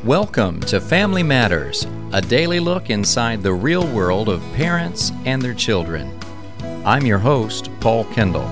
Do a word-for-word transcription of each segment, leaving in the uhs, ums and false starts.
Welcome to Family Matters, a daily look inside the real world of parents and their children. I'm your host, Paul Kendall.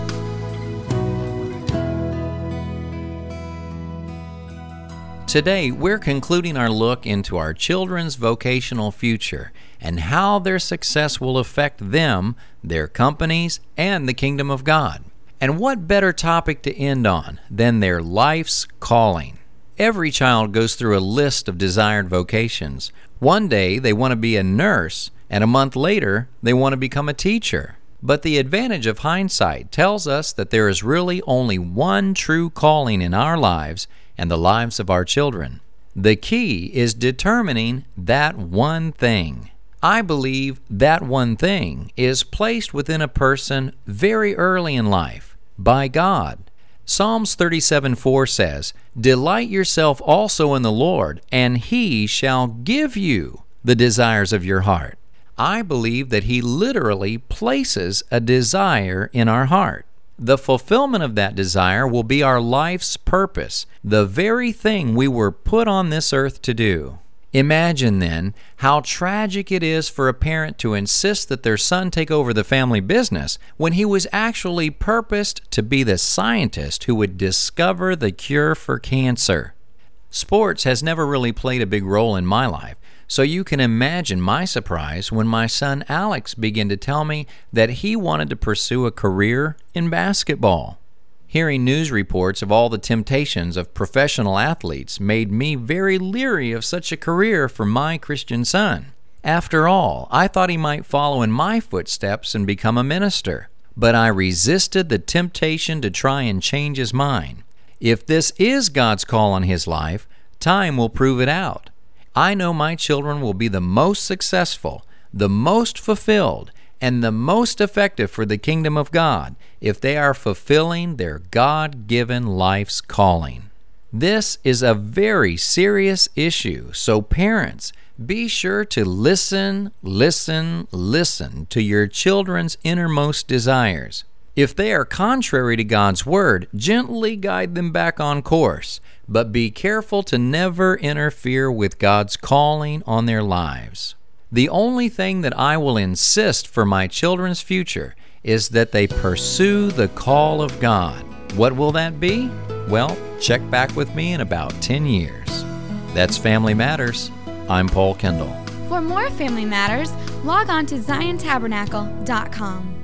Today, we're concluding our look into our children's vocational future and how their success will affect them, their companies, and the kingdom of God. And what better topic to end on than their life's calling? Every child goes through a list of desired vocations. One day they want to be a nurse, and a month later they want to become a teacher. But the advantage of hindsight tells us that there is really only one true calling in our lives and the lives of our children. The key is determining that one thing. I believe that one thing is placed within a person very early in life by God. Psalms thirty-seven four says, "Delight yourself also in the Lord, and He shall give you the desires of your heart." I believe that He literally places a desire in our heart. The fulfillment of that desire will be our life's purpose, the very thing we were put on this earth to do. Imagine then how tragic it is for a parent to insist that their son take over the family business when he was actually purposed to be the scientist who would discover the cure for cancer. Sports has never really played a big role in my life, so you can imagine my surprise when my son Alex began to tell me that he wanted to pursue a career in basketball. Hearing news reports of all the temptations of professional athletes made me very leery of such a career for my Christian son. After all, I thought he might follow in my footsteps and become a minister, but I resisted the temptation to try and change his mind. If this is God's call on his life, time will prove it out. I know my children will be the most successful, the most fulfilled, and the most effective for the kingdom of God if they are fulfilling their God-given life's calling. This is a very serious issue, so parents, be sure to listen, listen, listen to your children's innermost desires. If they are contrary to God's word, gently guide them back on course, but be careful to never interfere with God's calling on their lives. The only thing that I will insist for my children's future is that they pursue the call of God. What will that be? Well, check back with me in about ten years. That's Family Matters. I'm Paul Kendall. For more Family Matters, log on to zion tabernacle dot com.